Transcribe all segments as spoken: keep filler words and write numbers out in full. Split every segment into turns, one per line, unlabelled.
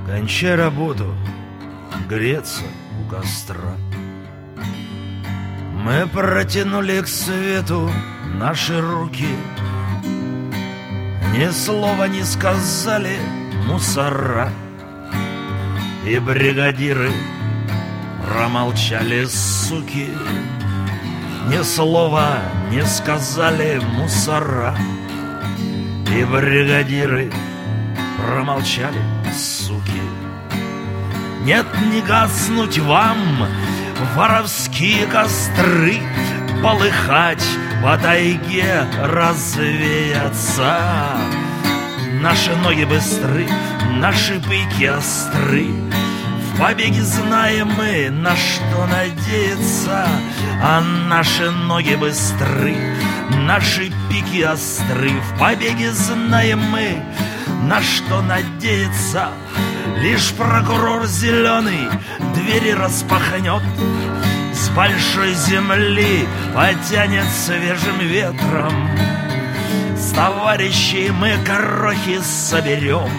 кончай работу, греться у костра. Мы протянули к свету наши руки, ни слова не сказали мусора. И бригадиры промолчали, суки, ни слова не сказали мусора. И бригадиры промолчали, суки. Нет, не гаснуть вам, воровские костры, полыхать по тайге, развеяться. Наши ноги быстры, наши пыки остры. В побеге знаем мы, на что надеяться. А наши ноги быстры, наши пики остры. В побеге знаем мы, на что надеяться. Лишь прокурор зеленый двери распахнет, с большой земли потянет свежим ветром. С товарищей мы крохи соберем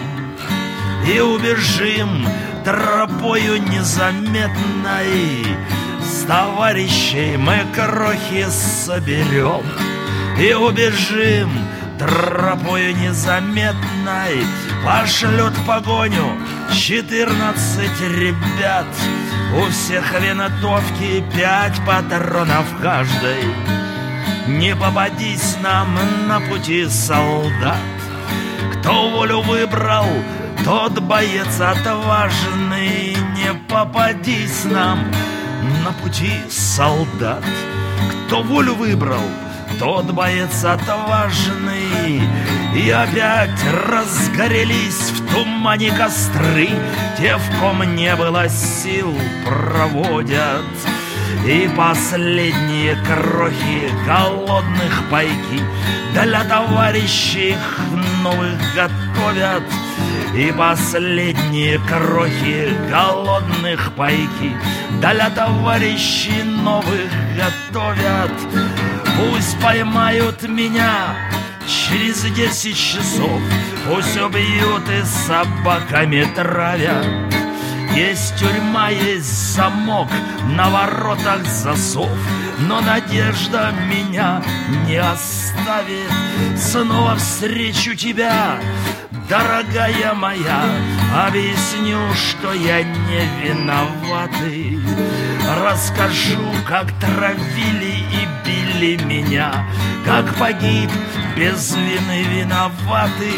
и убежим тропою незаметной. С товарищей мы крохи соберем и убежим тропою незаметной. Пошлют в погоню четырнадцать ребят, у всех винтовки пять патронов каждой. Не попадись нам на пути, солдат, кто волю выбрал, тот боец отважный. Не попадись нам на пути, солдат, кто волю выбрал, тот боец отважный. И опять разгорелись в тумане костры, те, в ком не было сил, проводят. И последние крохи голодных пайки для товарищей их новых готовят. И последние крохи голодных пайки для товарищей новых готовят. Пусть поймают меня через десять часов, пусть убьют и собаками травят. Есть тюрьма, есть замок, на воротах засов, но надежда меня не оставит. Снова встречу тебя, дорогая моя, объясню, что я не виноватый. Расскажу, как травили и били меня, как погиб без вины виноватый.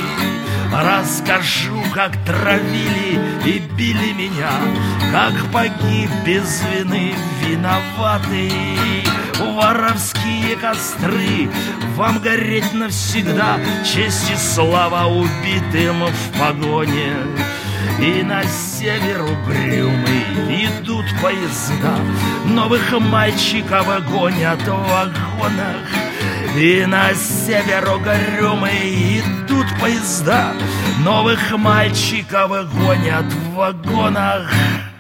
Расскажу, как травили и били меня, как погиб без вины виноватый. Воровские костры, вам гореть навсегда, честь и слава убитым в погоне. И на север угрюмый идут поезда, новых мальчиков гонят в вагонах. И на север угрюмый идут поезда, новых мальчиков гонят в вагонах.